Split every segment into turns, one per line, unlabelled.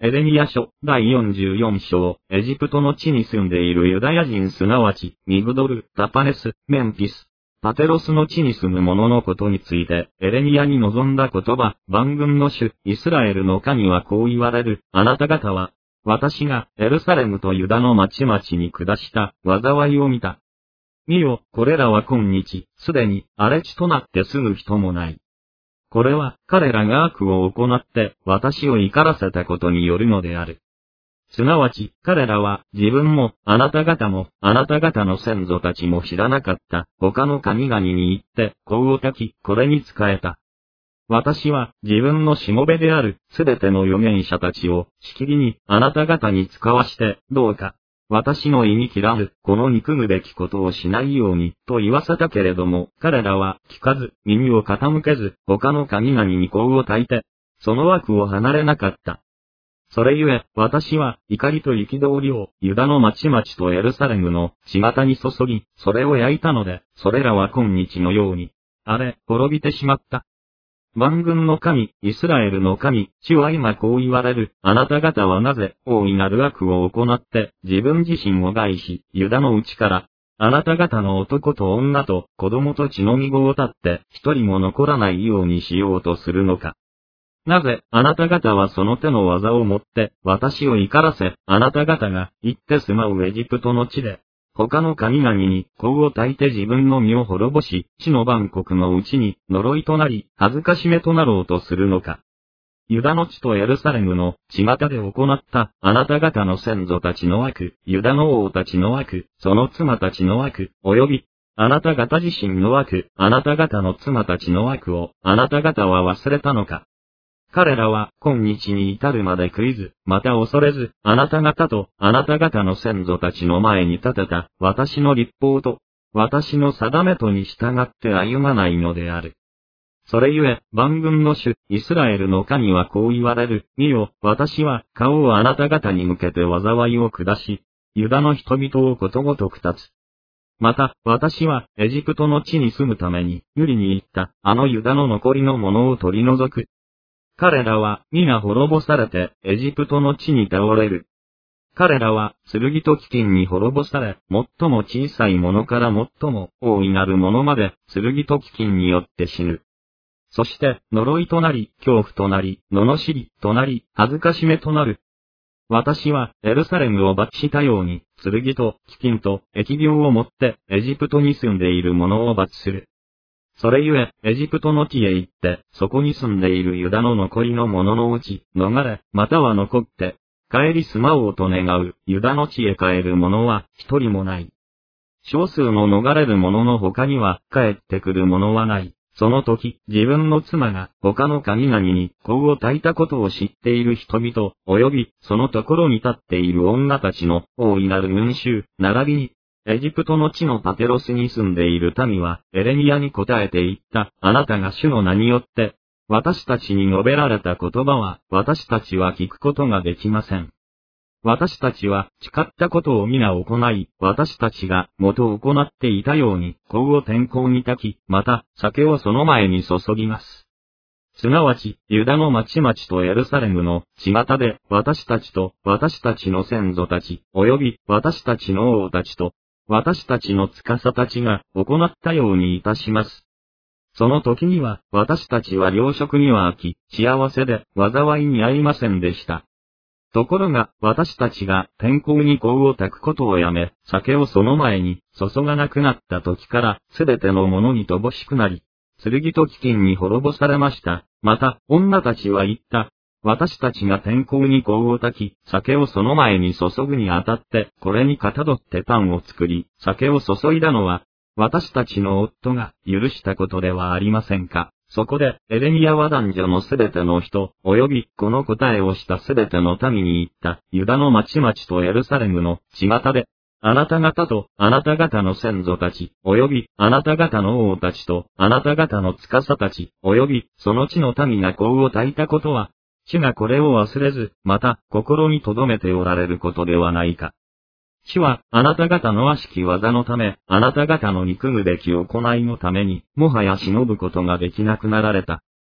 エレミヤ書第44章、エジプトの地に住んでいるユダヤ人すなわち、ミグドル、タパネス、メンフィス、パテロスの地に住む者のことについて、エレミヤに望んだ言葉、万軍の主、イスラエルの神はこう言われる、あなた方は、私がエルサレムとユダの町々に下した災いを見た。見よ、これらは今日、すでに荒れ地となって住む人もない。これは彼らが悪を行って私を怒らせたことによるのである。すなわち彼らは自分もあなた方もあなた方の先祖たちも知らなかった他の神々に行って香を焚きこれに仕えた。私は自分のしもべであるすべての預言者たちをしきりにあなた方に使わしてどうか私の忌み切らぬこの憎むべきことをしないようにと言わせたけれども彼らは聞かず耳を傾けず他の神々に香を焚いてその悪を離れなかった。それゆえ私は怒りと憤りをユダの町々とエルサレムの巷に注ぎそれを焼いたのでそれらは今日のように滅びてしまった。万軍の神、イスラエルの神、主は今こう言われる。あなた方はなぜ、大いなる悪を行って、自分自身を害し、ユダのうちから、あなた方の男と女と子供と血のみ子を絶って、一人も残らないようにしようとするのか。なぜ、あなた方はその手の技をもって、私を怒らせ、あなた方が、行って住まうエジプトの地で、他の神々に香を焚いて自分の身を滅ぼし、地の万国のうちに呪いとなり、恥ずかしめとなろうとするのか。ユダの地とエルサレムの巷で行ったあなた方の先祖たちの悪、ユダの王たちの悪、その妻たちの悪、及び、あなた方自身の悪、あなた方の妻たちの悪を、あなた方は忘れたのか。彼らは今日に至るまで悔いず、また恐れず、あなた方とあなた方の先祖たちの前に立てた私の律法と私の定めとに従って歩まないのである。それゆえ、万軍の主、イスラエルの神はこう言われる。見よ、私は顔をあなた方に向けて災いを下し、ユダの人々をことごとく立つ。また、私はエジプトの地に住むために、ユリに行ったあのユダの残りのものを取り除く。彼らは皆滅ぼされてエジプトの地に倒れる。彼らは剣と飢饉に滅ぼされ、最も小さいものから最も大いなるものまで剣と飢饉によって死ぬ。そして呪いとなり、恐怖となり、罵りとなり、恥ずかしめとなる。私はエルサレムを罰したように、剣と飢饉と疫病をもってエジプトに住んでいる者を罰する。それゆえ、エジプトの地へ行って、そこに住んでいるユダの残りの者のうち、逃れ、または残って、帰り住まおうと願う、ユダの地へ帰る者は一人もない。少数の逃れる者の他には、帰ってくる者はない。その時、自分の妻が他の神々に香を焚いたことを知っている人々、及び、そのところに立っている女たちの大いなる群衆、並びに、エジプトの地のパテロスに住んでいる民は、エレミヤに答えて言った。あなたが主の名によって、私たちに述べられた言葉は、私たちは聞くことができません。私たちは誓ったことを皆行い、私たちが元行っていたように、香を天候に焚き、また、酒をその前に注ぎます。すなわち、ユダの町々とエルサレムの巷で、私たちと私たちの先祖たち、及び私たちの王たちと、私たちの司たちが行ったようにいたします。その時には、私たちは糧食には飽き、幸せで、災いに遭いませんでした。ところが、私たちが天候に香を焚くことをやめ、酒をその前に注がなくなった時から、すべてのものに乏しくなり、剣と飢饉に滅ぼされました。また、女たちは言った。私たちが天候に香を焚き、酒をその前に注ぐにあたって、これにかたどってパンを作り、酒を注いだのは、私たちの夫が許したことではありませんか。そこで、エレミヤは男女のすべての人、及びこの答えをしたすべての民に言った。ユダの町々とエルサレムの巷で、あなた方とあなた方の先祖たち、及びあなた方の王たちとあなた方の司たち、及びその地の民が香を焚いたことは、主がこれを忘れず、また心に留めておられることではないか。主はあなた方の悪しき技のため、あなた方の憎むべき行いのために、もはや忍ぶことができなくなられた。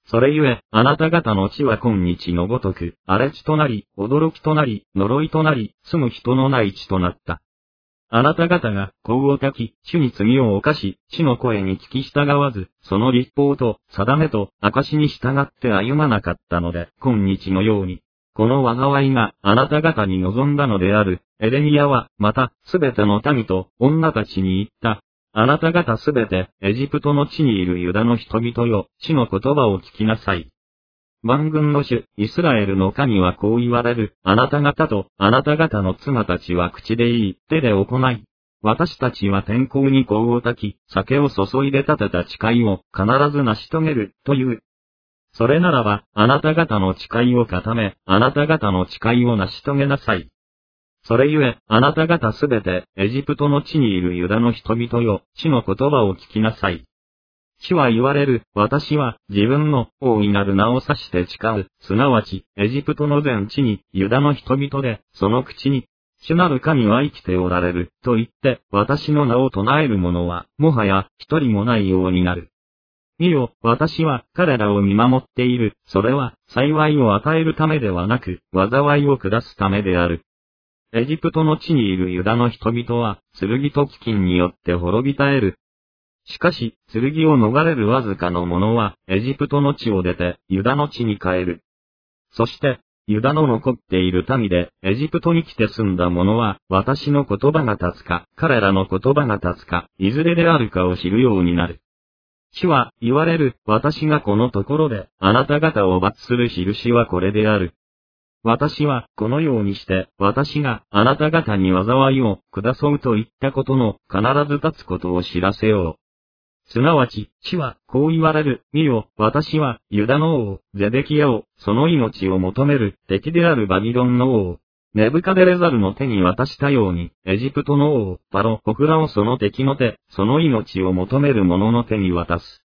それゆえ、あなた方の地は今日のごとく、荒れ地となり、驚きとなり、呪いとなり、住む人のない地となった。あなた方が、功を焚き、主に罪を犯し、主の声に聞き従わず、その立法と、定めと、証に従って歩まなかったので、今日のように、この災いがあなた方に望んだのである。エレミヤは、また、すべての民と女たちに言った。あなた方すべて、エジプトの地にいるユダの人々よ、主の言葉を聞きなさい。万軍の主、イスラエルの神はこう言われる。あなた方と、あなた方の妻たちは口で言い、手で行い。私たちは天候に香を焚き、酒を注いで立てた誓いを必ず成し遂げる、という。それならば、あなた方の誓いを固め、あなた方の誓いを成し遂げなさい。それゆえ、あなた方すべて、エジプトの地にいるユダの人々よ、主の言葉を聞きなさい。主は言われる、私は、自分の、大いなる名を指して誓う、すなわち、エジプトの全地に、ユダの人々で、その口に、主なる神は生きておられる、と言って、私の名を唱える者は、もはや、一人もないようになる。見よ、私は、彼らを見守っている、それは、幸いを与えるためではなく、災いを下すためである。エジプトの地にいるユダの人々は、剣と飢饉によって滅び絶える。しかし、剣を逃れるわずかの者は、エジプトの地を出て、ユダの地に帰る。そして、ユダの残っている民で、エジプトに来て住んだ者は、私の言葉が立つか、彼らの言葉が立つか、いずれであるかを知るようになる。主は、言われる、私がこのところで、あなた方を罰する印はこれである。私は、このようにして、私が、あなた方に災いを、下そうと言ったことの、必ず立つことを知らせよう。すなわち、主は、こう言われる、見よ、私は、ユダの王、ゼデキヤを、その命を求める、敵であるバビロンの王、ネブカデレザルの手に渡したように、エジプトの王、パロ、ホクラをその敵の手、その命を求める者の手に渡す。